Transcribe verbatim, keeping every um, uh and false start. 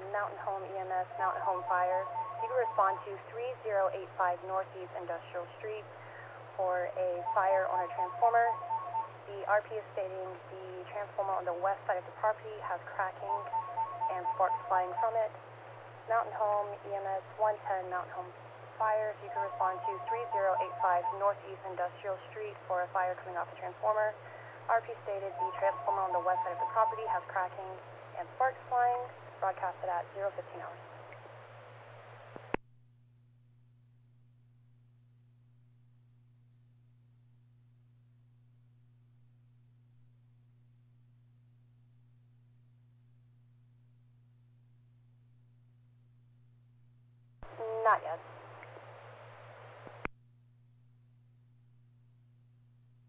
Mountain Home E M S, Mountain Home Fire. You can respond to three zero eight five Northeast Industrial Street for a fire on a transformer. The R P is stating the transformer on the west side of the property has cracking and sparks flying from it. Mountain Home E M S one ten Mountain Home Fire. You can respond to three zero eight five Northeast Industrial Street for a fire coming off the transformer. R P stated the transformer on the west side of the property has cracking and sparks flying. Broadcasted at zero fifteen hours. Not yet.